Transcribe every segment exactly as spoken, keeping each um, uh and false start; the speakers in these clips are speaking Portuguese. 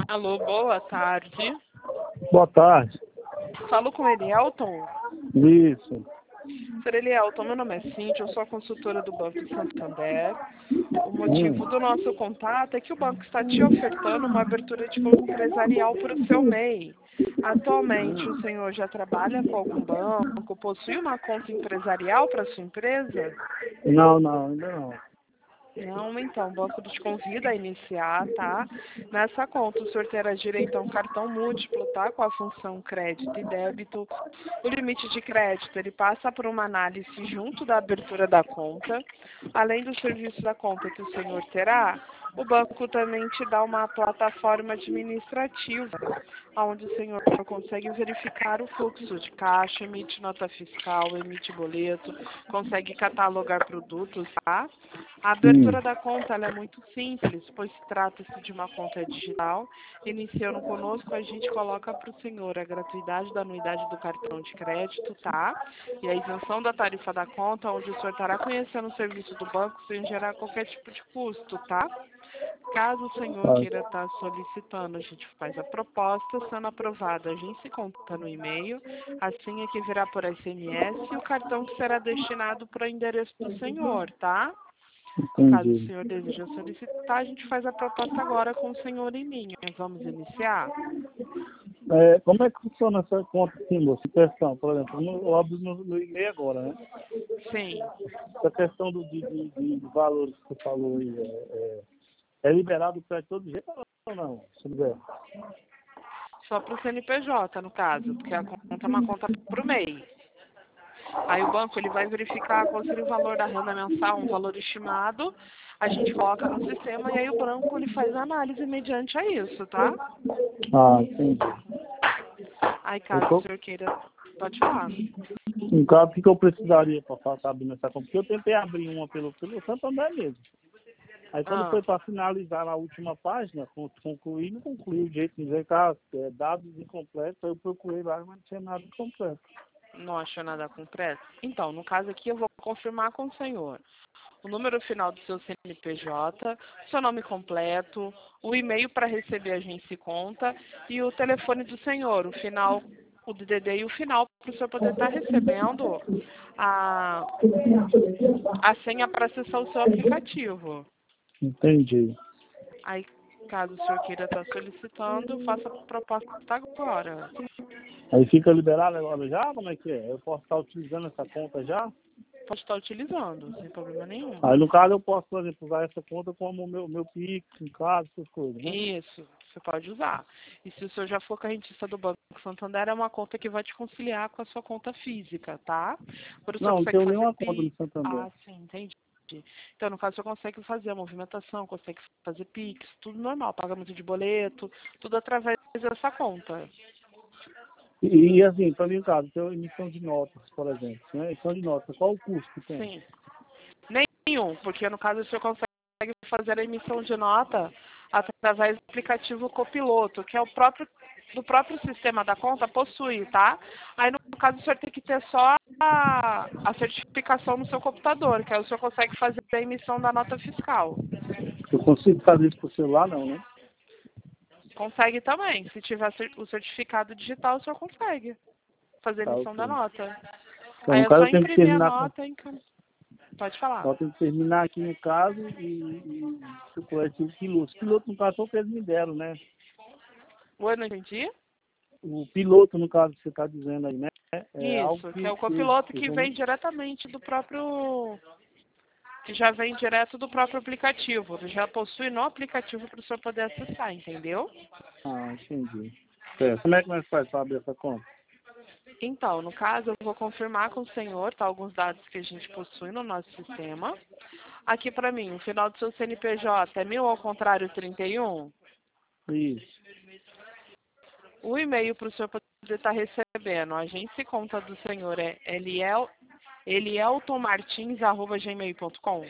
Alô, boa tarde. Boa tarde. Falo com Elielton? Isso. Senhor Elielton, meu nome é Cíntia, eu sou a consultora do Banco Santander. O motivo Hum. do nosso contato é que o banco está te ofertando uma abertura de conta empresarial para o seu M E I. Atualmente, o senhor já trabalha com algum banco? Possui uma conta empresarial para sua empresa? Não, não, ainda não. Não, então, o banco te convida a iniciar, tá? Nessa conta, o senhor terá direito a um cartão múltiplo, tá? Com a função crédito e débito. O limite de crédito, ele passa por uma análise junto da abertura da conta. Além do serviço da conta que o senhor terá, o banco também te dá uma plataforma administrativa, onde o senhor consegue verificar o fluxo de caixa, emite nota fiscal, emite boleto, consegue catalogar produtos, tá? A abertura Hum. da conta ela é muito simples, pois trata-se de uma conta digital. Iniciando conosco, a gente coloca para o senhor a gratuidade da anuidade do cartão de crédito, tá? E a isenção da tarifa da conta, onde o senhor estará conhecendo o serviço do banco sem gerar qualquer tipo de custo, tá? Caso o senhor Tá. queira estar solicitando, a gente faz a proposta, sendo aprovada, a gente se conta no e-mail, assim é que virá por S M S e o cartão que será destinado para o endereço do senhor, tá? Caso o Entendi. senhor deseje solicitar, a gente faz a proposta agora com o senhor em linha. Vamos iniciar? É, como é que funciona essa conta, sim, moça? Questão, por exemplo, no, óbvio no, no e-mail agora, né? Sim. Essa questão do, de, de, de valores que você falou aí, é, é, é liberado para todo jeito ou não? Se quiser. Só para o C N P J, no caso, porque a conta é uma conta para o M E I. Aí o banco ele vai verificar qual seria o valor da renda mensal, um valor estimado, a gente coloca no sistema e aí o banco ele faz a análise mediante a isso, tá? Ah, entendi. Aí Eu caso o tô, senhor queira, pode falar. no caso, o que que eu precisaria para estar abrindo essa conta? Porque eu tentei abrir uma pelo, pelo Santander mesmo. Aí quando Ah, foi para finalizar na última página, con- concluir, não concluiu de jeito de dizer que ah, é, dados incompletos, aí eu procurei lá, mas não tinha nada completo. não achou nada concreto? Então, no caso aqui eu vou confirmar com o senhor. O número final do seu C N P J, seu nome completo, o e-mail para receber a agência e conta e o telefone do senhor, o final, o D D D e o final para o senhor poder estar recebendo a, a senha para acessar o seu aplicativo. Entendi. Aí, caso o senhor queira estar solicitando, faça a proposta agora. Aí fica liberado agora já? Como é que é? Eu posso estar utilizando essa conta já? Pode estar utilizando, sem problema nenhum. Aí no caso eu posso, por exemplo, usar essa conta como o meu, meu Pix, em casa, essas coisas, né? Isso, você pode usar. E se o senhor já for correntista do Banco Santander, é uma conta que vai te conciliar com a sua conta física, tá? Por isso o senhor Não, não consegue tenho fazer nenhuma conta no Pix. Santander. Ah, sim, entendi. Então, no caso, o senhor consegue fazer a movimentação, consegue fazer Pix, tudo normal, pagamento de boleto, tudo através dessa conta. E, e assim, para mim, no caso, tem emissão de notas, por exemplo, né? Emissão de notas, qual o custo que tem? Sim. Nenhum, porque no caso o senhor consegue fazer a emissão de nota através do aplicativo Copiloto, que é o próprio do próprio sistema da conta possui, tá? Aí no caso o senhor tem que ter só a, a certificação no seu computador, que aí o senhor consegue fazer a emissão da nota fiscal. Eu consigo fazer isso por celular, não, né? Consegue também, se tiver o certificado digital o senhor consegue fazer a Tá, emissão da ok. nota. Então, Aí no é caso, só eu tenho que imprimir a terminar com. nota e encam- pode falar. Só tenho que terminar aqui no caso e, e o coletivo piloto. Piloto, no caso, foi o que eles me deram, né? Oi, não entendi? O piloto, no caso, que você está dizendo aí, né? É algo Isso, que é que, o que, copiloto que que vamos... vem diretamente do próprio, que já vem direto do próprio aplicativo. Ele já possui no aplicativo para o senhor poder acessar, entendeu? Ah, entendi. Certo. Como é que nós faz para abrir essa conta? Então, no caso, eu vou confirmar com o senhor, tá, alguns dados que a gente possui no nosso sistema. Aqui para mim, o final do seu C N P J é mil ao contrário trinta e um. Isso. O e-mail para o senhor poder estar recebendo, a agência e conta do senhor é eliel, elieltonmartins arroba gmail ponto com.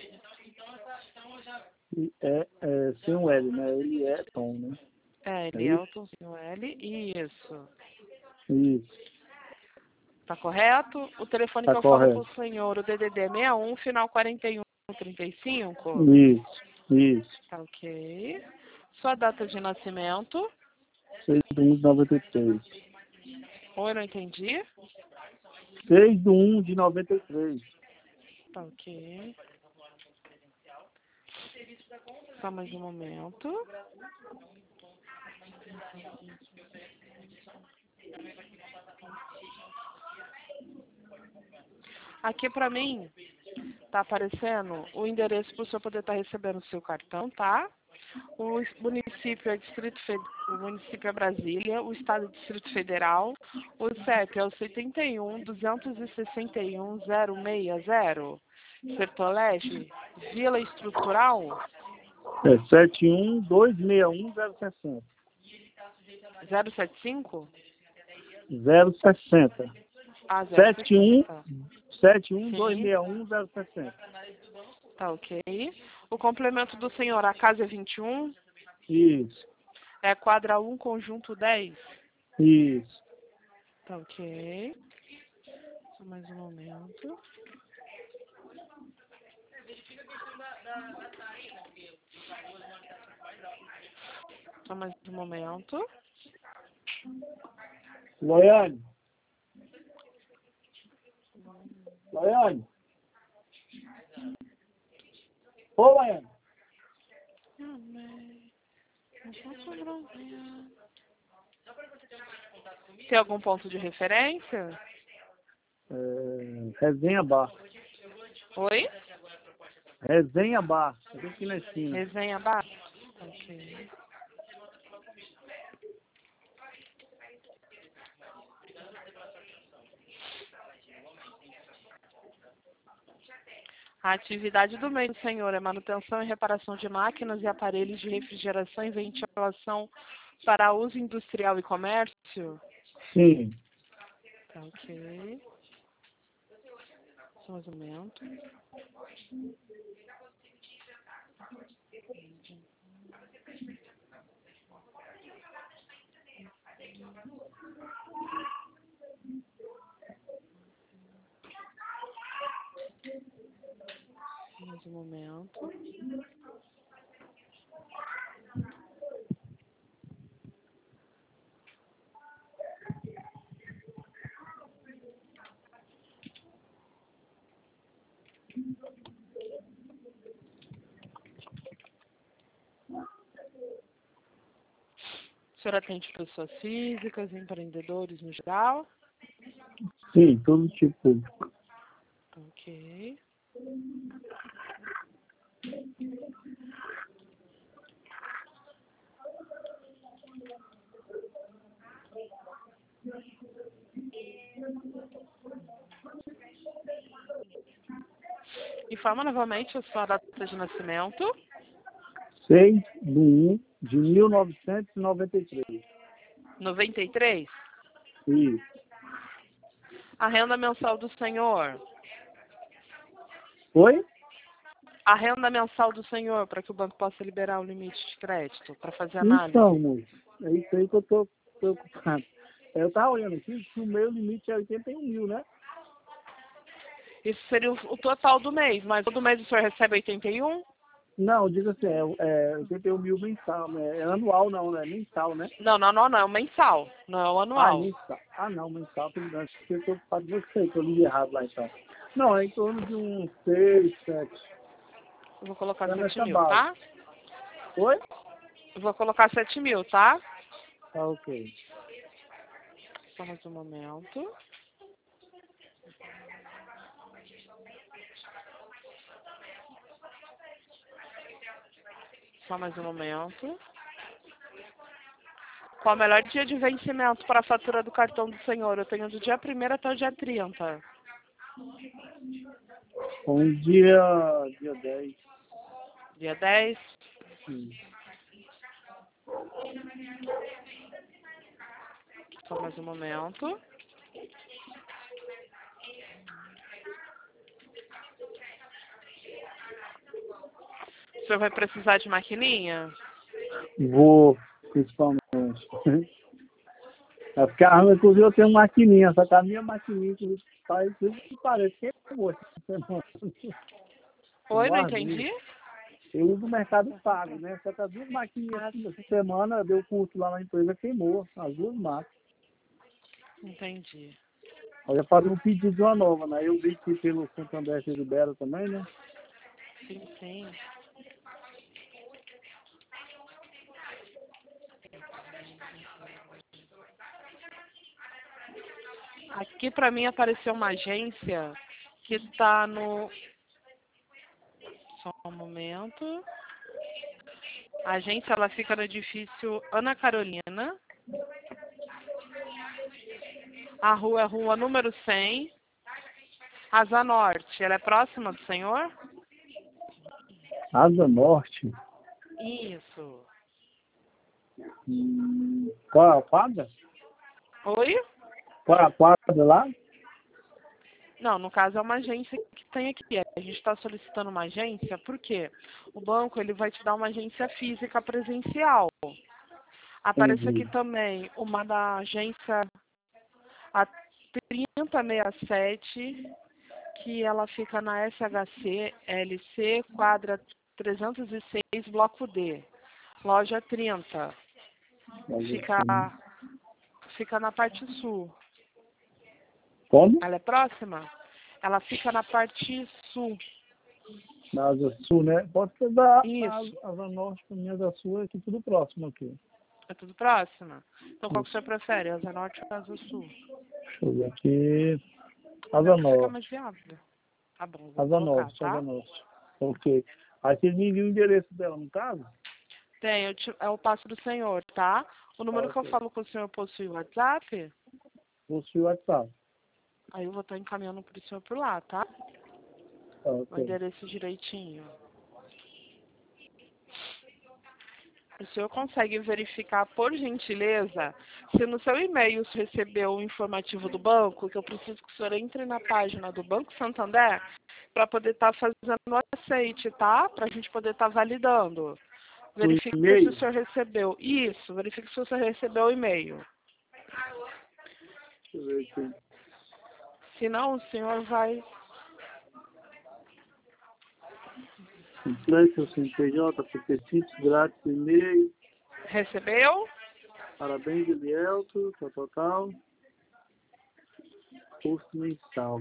E é, é sem um L, né? Ele é Tom, né? É, É isso? Elielton, sem o L, isso. Isso. Tá correto? O telefone Tá que eu falo com correto. o senhor, o D D D é sessenta e um, final quarenta e um trinta e cinco. Isso. Isso. Tá ok. Sua data de nascimento. seis do um de noventa e três. Oi, não entendi. seis do um de noventa e três. Tá ok. Só mais um momento. Aqui pra mim tá aparecendo o endereço para o senhor poder estar recebendo o seu cartão, tá? O município é Distrito Fed... o município é Brasília, o estado é Distrito Federal, o C E P é o setenta e um, duzentos e sessenta e um, zero seis zero, Sertoleste, Vila Estrutural, É sete um dois seis um zero seis zero. zero sete cinco? zero sessenta. Ah, zero sessenta. sete um dois seis um zero seis zero. Tá ok. O complemento do senhor, a casa é vinte e um? Isso. É quadra um, conjunto dez? Isso. Tá ok. Só mais um momento. Só mais um momento. Loiane. Loiane. Ô, Loiane. Tem algum ponto de referência? É, Resenha Bar. Oi? Resenha Bar. Aqui na esquina. Resenha Bar? Ok. A atividade do meio do senhor é manutenção e reparação de máquinas e aparelhos de refrigeração e ventilação para uso industrial e comércio? Sim. Tá ok. Só mais um momento. Mais um momento. O senhor atende pessoas físicas, empreendedores no geral? Sim, todo tipo. Ok. Informa novamente a sua data de nascimento. seis do um de mil novecentos e noventa e três. noventa e três? Isso. A renda mensal do senhor. Oi? A renda mensal do senhor, para que o banco possa liberar o limite de crédito, para fazer análise. Então, moço, é isso aí que eu tô preocupado. Eu tava olhando aqui que o meu limite é oitenta e um mil, né? Isso seria o, o total do mês, mas todo mês o senhor recebe oitenta e um? Não, diga assim, é, é oitenta e um mil mensal, né? É anual não, né? Mensal, né? Não, não, não, não, é o mensal, não é o Ah, anual. mensal. Ah, não, mensal, tudo bem. Acho que eu tô preocupado com você, que eu li errado lá então. Não, é em torno de uns seis, sete. Eu vou colocar Tá sete nessa mil, base. tá? Oi? Eu vou colocar sete mil, tá? Tá ok. Só mais um momento. Só mais um momento. Qual o melhor dia de vencimento para a fatura do cartão do senhor? Eu tenho do dia primeiro até o dia trinta. Um dia, dia dez. Dia dez. Sim. Só mais um momento. O senhor vai precisar de maquininha? Vou, principalmente. É porque a Rama, inclusive, eu tenho uma maquininha, só que a minha maquininha, inclusive, faz tudo que parece que é boa. Oi, não entendi? Eu uso o Mercado Pago, né? Só que as duas maquininhas essa semana deu curto lá na empresa, queimou as duas máquinas. Entendi. Eu ia fazer um pedido de uma nova, né? Eu vi que pelo Santander que libera também, né? Sim, sim. Aqui para mim apareceu uma agência que está no... Só um momento. A agência ela fica no edifício Ana Carolina. A rua é rua número cem. Asa Norte. Ela é próxima do senhor? Asa Norte? Isso. Hum, qual é a quadra? Oi? Qual é a quadra lá? Não, no caso é uma agência que tem aqui. A gente está solicitando uma agência porque o banco ele vai te dar uma agência física presencial. Aparece aqui Entendi. também uma da agência a trinta sessenta e sete, que ela fica na S H C L C, quadra trezentos e seis, bloco D, loja trinta. Fica, fica na parte sul. Como? Ela é próxima? Ela fica na parte sul. Na Asa Sul, né? Pode ser da Isso. Asa Norte, para mim, Asa Sul é aqui tudo próximo aqui. É tudo próxima? Então qual que o senhor prefere? Asa Norte ou Asa Sul? Deixa eu ver aqui. Asa Não, que fica Norte. mais viável. Tá bom, vou Asa colocar, Norte, tá? Asa Norte. Ok. Aí vocês me enviam o endereço dela, no caso? Tem, eu, te, eu passo do senhor, tá? O Ah, número que eu ok. falo com o senhor possui o WhatsApp? Possui o WhatsApp. Aí eu vou estar encaminhando pro senhor por lá, tá? Ah, O ok. endereço direitinho. O senhor consegue verificar, por gentileza, se no seu e-mail você recebeu o informativo do banco, que eu preciso que o senhor entre na página do Banco Santander para poder estar fazendo o aceite, tá? Para a gente poder estar validando. O Verifique se e-mail? o senhor recebeu. Isso, verifique se o senhor recebeu o e-mail. Deixa eu ver aqui. Se não, o senhor vai... Complete o C N P J, apetite, grátis, e-mail. Recebeu? Parabéns, Elielto, tal, tal, tal. Custo mensal.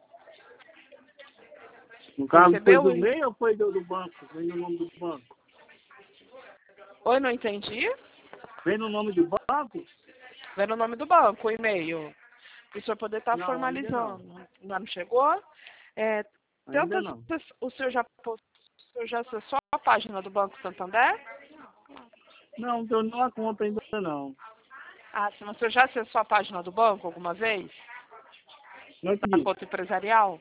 No caso, foi Recebeu? do e-mail ou foi do, do banco? Vem no nome do banco. Oi, não entendi? Vem no nome do banco? Vem no nome do banco, o e-mail. Para o senhor poder estar Não, ainda não. formalizando. Ainda não chegou? É, Ainda tanto não. o senhor já, o senhor já acessou a página do Banco Santander? Não, não tenho nenhuma conta ainda não. Ah, se o senhor já acessou a página do banco alguma vez? Não Na entendi. conta empresarial?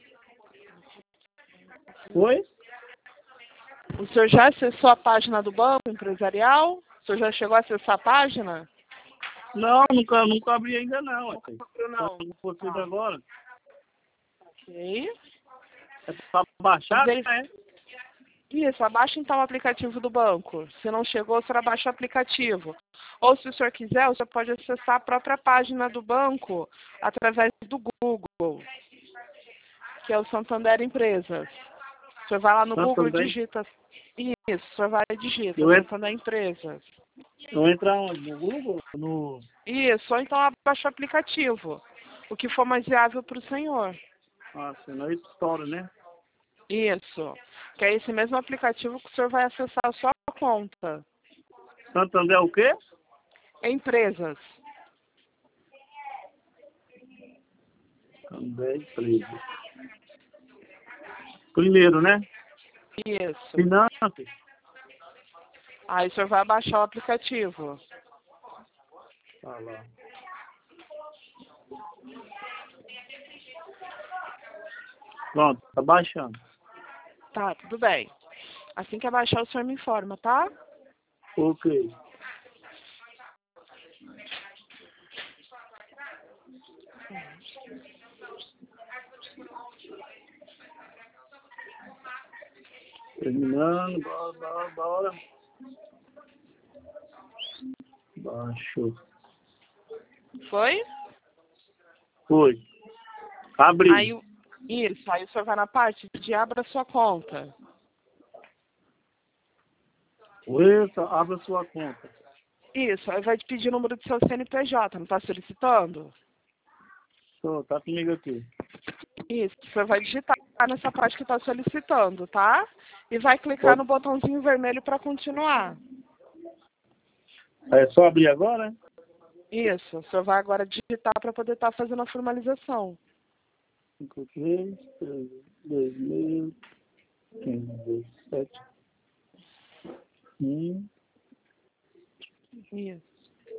Foi? O senhor já acessou a página do banco empresarial? O senhor já chegou a acessar a página? Não, nunca, nunca abri ainda não. Nunca Assim. abriu, não. Quando for feito Tá. agora, Ok. é para baixar, Verif- né? Isso, abaixa então o aplicativo do banco. Se não chegou, o senhor abaixa o aplicativo. Ou se o senhor quiser, o senhor pode acessar a própria página do banco através do Google, que é o Santander Empresas. O senhor vai lá no Google e Santander. digita. Isso, o senhor vai e digita Eu, entro, Santander Empresas. eu entrar onde? No Google? No... Isso, ou então abaixa o aplicativo. O que for mais viável para o senhor. Ah, sim, na Store, né? Isso. Que é esse mesmo aplicativo que o senhor vai acessar a sua conta. Santander o quê? Empresas. Santander Empresa. Primeiro, né? Isso. Finanças. Aí o senhor vai baixar o aplicativo. Tá lá. Pronto, tá baixando. Tá, tudo bem. Assim que abaixar, o senhor me informa, tá? Ok. Terminando, bora, bora, bora. Baixou. Foi? Foi. Abri. Aí, o- isso, aí o senhor vai na parte de abra sua conta. Eita, abra sua conta. Isso, aí vai te pedir o número do seu C N P J, não está solicitando? Tô, tá comigo aqui. Isso, você vai digitar nessa parte que está solicitando, tá? E vai clicar Pode. no botãozinho vermelho para continuar. É só abrir agora, né? Isso, você vai agora digitar para poder estar fazendo a formalização. cinco, três, três, dois mil, quinze, dezessete. Hum, Isso.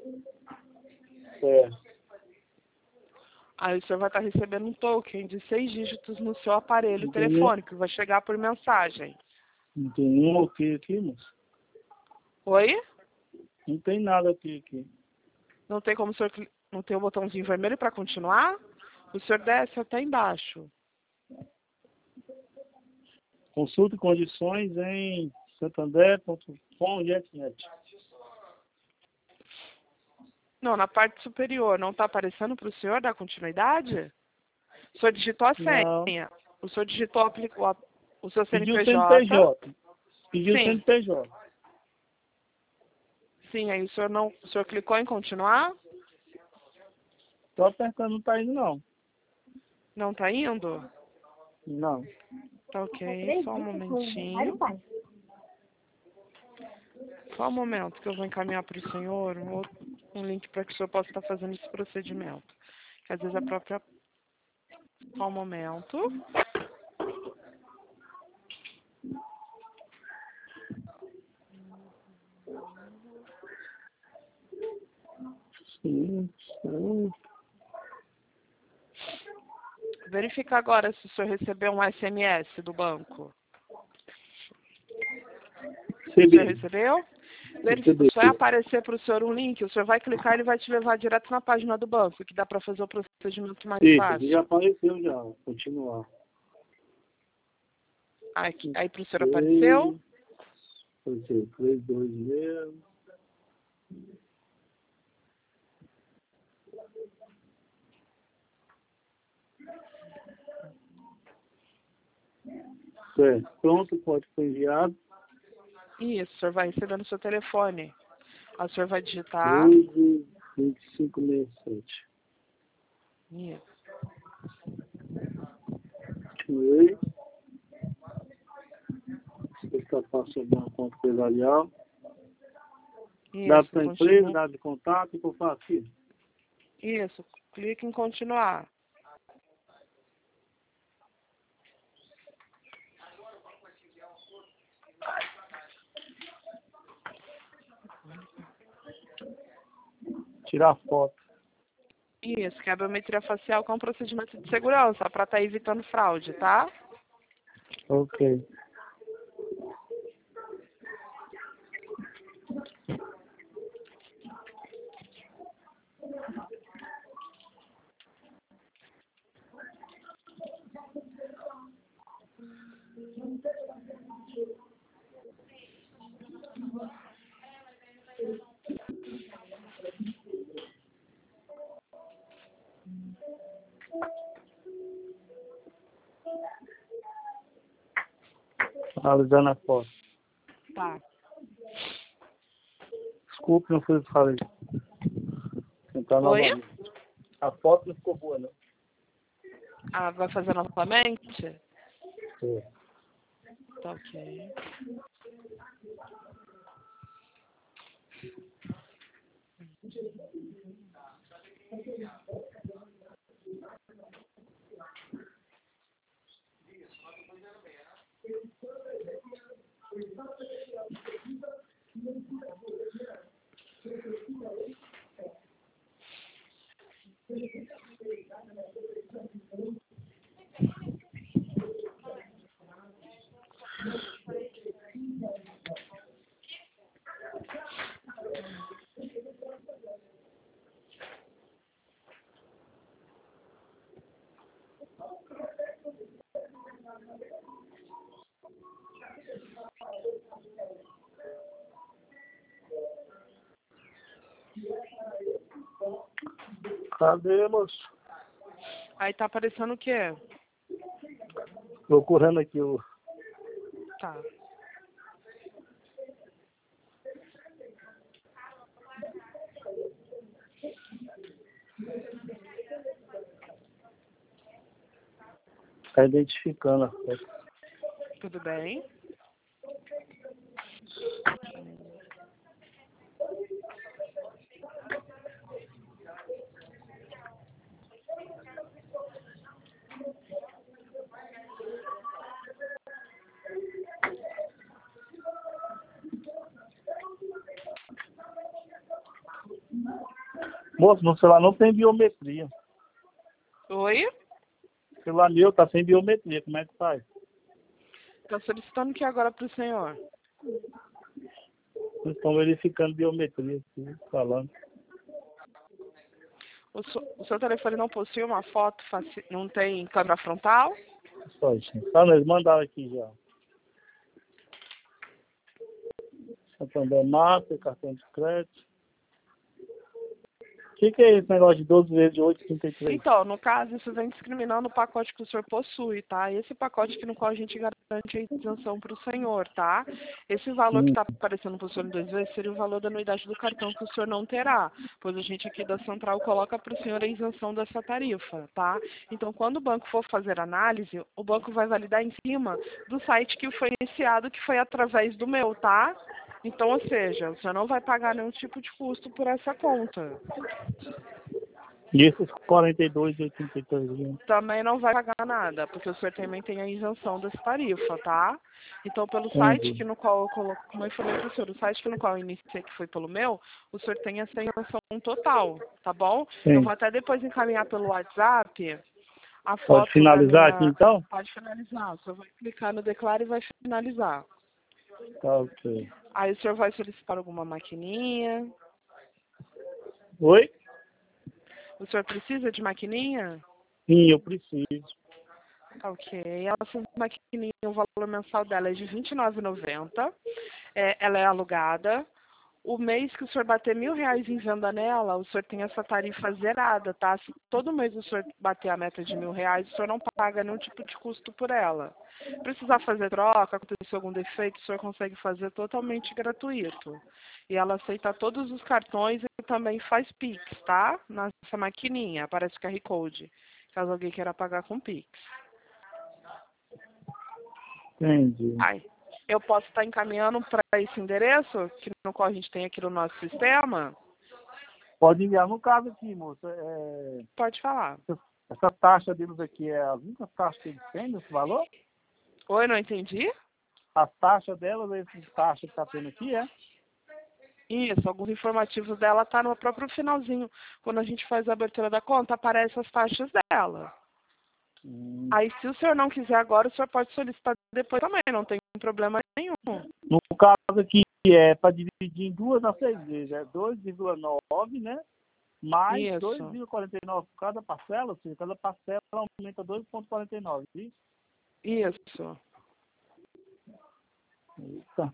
é. Aí você vai estar recebendo um token de seis dígitos no seu aparelho Não tem, nem- telefônico, vai chegar por mensagem. não tem nenhum ok aqui, moço. Oi? Não tem nada aqui. aqui. Não tem como o senhor cli- não tem o botãozinho vermelho para continuar? O senhor desce até embaixo. Consulte condições em santander ponto com ponto net. Não, na parte superior, não está aparecendo para o senhor dar continuidade? O senhor digitou a Não. senha. O senhor digitou apli- o, a- o seu Pediu o C N P J. C N P J. Pediu o Sim, C N P J. sim, aí o senhor não. O senhor clicou em continuar? Tô apertando, não tá indo não. Não está indo? Não. Tá ok, só um momentinho. Só um momento que eu vou encaminhar para o senhor um, outro- um link para que o senhor possa estar fazendo esse procedimento. Que às vezes a própria. Só um momento. Sim, sim. Verifica agora se o senhor recebeu um S M S do banco. O senhor Recebi. recebeu? Recebi. Só vai aparecer para o senhor um link, o senhor vai clicar e ele vai te levar direto na página do banco, que dá para fazer o procedimento mais Isso, aqui já fácil. apareceu já. Continuar. Aqui, aí para o senhor apareceu? Apareceu três, dois, mesmo. Certo. Pronto, pode ser enviado. Isso, o senhor vai receber no seu telefone. Aí o senhor vai digitar. doze, vinte e cinco, sessenta e sete. Isso. Continuei. Está passando uma conta empresarial. Dados Isso, da empresa, continua. dados de contato, o que eu faço aqui? Isso, clique em continuar. Tirar foto. Isso, que é a biometria facial, que é um procedimento de segurança, para estar evitando fraude, tá? Ok. Analisando a foto. Tá. Desculpe, não foi o que falei. Tentar Oi? novamente. A foto não ficou boa, não. Ah, vai fazer novamente? É. Tá ok. Cadê, moço? Aí tá aparecendo o quê? Procurando aqui o... Tá. Está identificando a foto. Tudo bem? Moço, no celular não tem biometria. Oi? O celular meu tá sem biometria, como é que faz? Estou solicitando que agora para o senhor. Eles estão verificando biometria, assim, falando. O, so, o seu telefone não possui uma foto, faci, não tem câmera frontal? Só isso. Ah, não, eles mandaram aqui já. Santander Master, cartão de crédito. O que, que é esse negócio de doze vezes de oito vírgula trinta e três? Então, no caso, isso vem discriminando o pacote que o senhor possui, tá? Esse pacote aqui no qual a gente garante a isenção para o senhor, tá? Esse valor que Hum. está aparecendo para o senhor em dois vezes seria o valor da anuidade do cartão que o senhor não terá, pois a gente aqui da Central coloca para o senhor a isenção dessa tarifa, tá? Então, quando o banco for fazer análise, o banco vai validar em cima do site que foi iniciado, que foi através do meu, tá? Então, ou seja, o senhor não vai pagar nenhum tipo de custo por essa conta. E esses quarenta e dois vírgula oitenta e três? Também não vai pagar nada, porque o senhor também tem a isenção dessa tarifa, tá? Então, pelo Entendi. site que no qual eu coloco, como eu falei para o senhor, o site que no qual eu iniciei, que foi pelo meu, o senhor tem essa isenção total, tá bom? Sim. Eu vou até depois encaminhar pelo WhatsApp a Pode foto finalizar da aqui minha... então? Pode finalizar, o senhor vai clicar no declaro e vai finalizar. Tá, ok. Aí o senhor vai solicitar alguma maquininha. Oi? O senhor precisa de maquininha? Sim, eu preciso. Ok. Essa maquininha, o valor mensal dela é de vinte e nove reais e noventa centavos. É, ela é alugada. O mês que o senhor bater mil reais em venda nela, o senhor tem essa tarifa zerada, tá? Se todo mês o senhor bater a meta de mil reais, o senhor não paga nenhum tipo de custo por ela. Precisar fazer troca, acontecer algum defeito, o senhor consegue fazer totalmente gratuito. E ela aceita todos os cartões e também faz Pix, tá? Nessa maquininha, aparece o Q R Code, caso alguém queira pagar com Pix. Entendi. Ai, eu posso estar encaminhando para esse endereço, que no qual a gente tem aqui no nosso sistema? Pode enviar. No caso aqui, moça, é... Pode falar. essa taxa deles aqui é a única taxa que eles têm desse valor? Oi, não entendi? A taxa delas, essa taxa que está tendo aqui, é? Isso, alguns informativos dela tá no próprio finalzinho. Quando a gente faz a abertura da conta, aparecem as taxas dela. Hum. Aí, se o senhor não quiser agora, o senhor pode solicitar depois também, não tem problema nenhum. No caso aqui, é para dividir em duas a seis vezes, é dois vírgula nove, né? Mais dois Isso, vírgula quarenta e nove por cada parcela, ou seja, cada parcela aumenta dois vírgula quarenta e nove, isso? isso. Eita.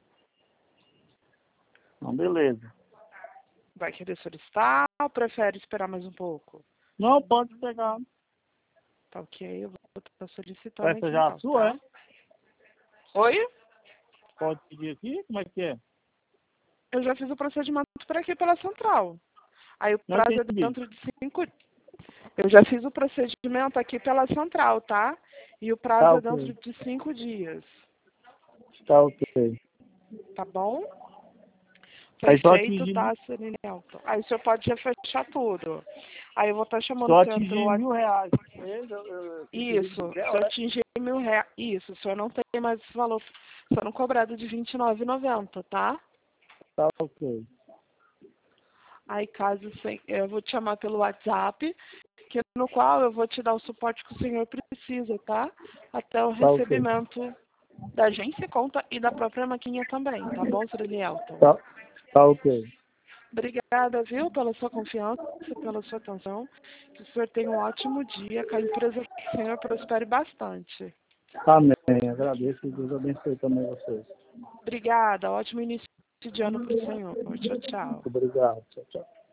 Então, beleza. Vai querer solicitar ou prefere esperar mais um pouco? Não, pode pegar. Tá ok, eu vou estar solicitando Essa aqui já é a então, sua, tá? é? Oi? Pode pedir aqui? Como é que é? Eu já fiz o procedimento por aqui pela central. Aí o Não prazo é entendi. dentro de cinco... Eu já fiz o procedimento aqui pela central, tá? E o prazo Tá é dentro ok. de cinco dias. Tá ok. Tá bom? Foi Aí só feito, atingindo, tá, senhor Nelton? Aí o senhor pode já fechar tudo. Aí eu vou estar chamando só o senhor pelo atingindo WhatsApp. mil reais. Eu, eu, eu, se pedir Isso, quiser, se eu é? atingir mil reais. Isso, o senhor não tem mais esse valor. Sendo cobrado de vinte e nove reais e noventa centavos, tá? Tá ok. Aí caso sem, eu vou te chamar pelo WhatsApp, que no qual eu vou te dar o suporte que o senhor precisa, tá? Até o Tá ok. recebimento da agência conta e da própria maquininha também, tá bom, senhor Elielton? Tá, tá ok. Obrigada, viu, pela sua confiança, pela sua atenção. Que o senhor tenha um ótimo dia, que a empresa do senhor prospere bastante. Amém. Agradeço e Deus abençoe também vocês. Obrigada, ótimo início de ano para o senhor. Tchau, tchau. Muito obrigado. Tchau, tchau.